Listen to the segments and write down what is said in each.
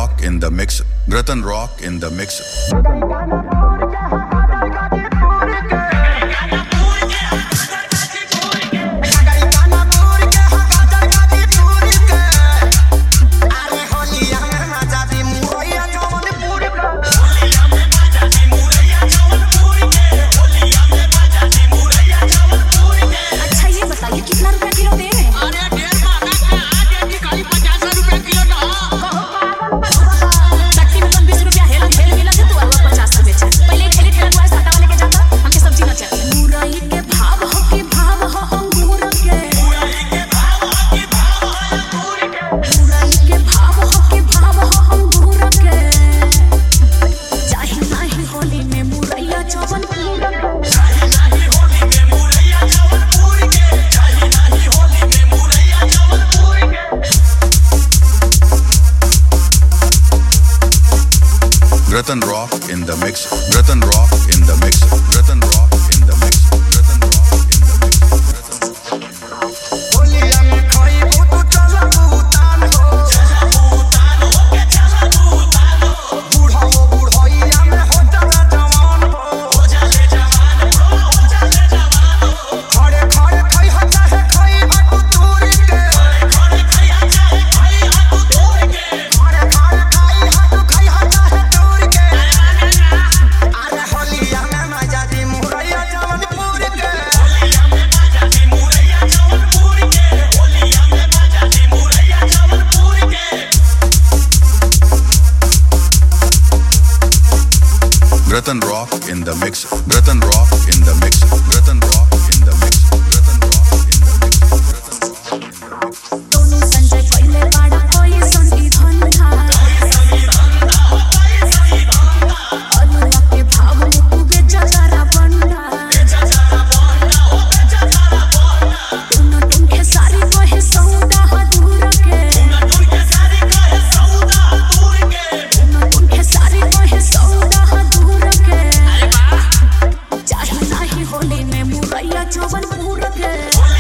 Rock in the mix. Ratan Rock in the mix. Ratan Rock in the mix. Ratan Rock in the mix. Ratan Rock in the mix. Ratan Rock in the mix. होलिया में खाई वो तो चला भूतान हो बूढ़ा वो बूढ़ाइया में हो जाला जवान हो खड़े खड़े खाई हटा है खाई हटू दूर के खड़े खड़े खाई हटू दूर के अरे होलिया में मजा दी मुरैया जौनपुर के Ratan Rock in the mix. Ratan Rock in the mix. Ratan Rock in the mix. Ratan Rock in the mix. Ratan Rock in the mix. दोनों संजय पहले बाड़ा कोई संविधान था अनुराग के भाव ले तू बेचारा बंदा तुम के सारी कहे सौदा दूर के तुम के सारी कहे सौदा दूर के चाहे नहीं होली में मुरैया जौनपुर के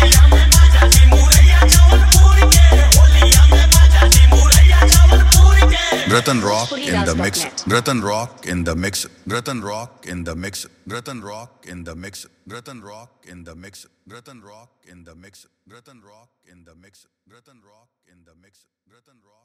Ratan Rock in the mix. Ratan Rock in the mix. Ratan Rock in the mix. Ratan Rock in the mix. Ratan Rock in the mix. Ratan Rock in the mix. Ratan Rock in the mix. Ratan Rock in the mix. Ratan Rock.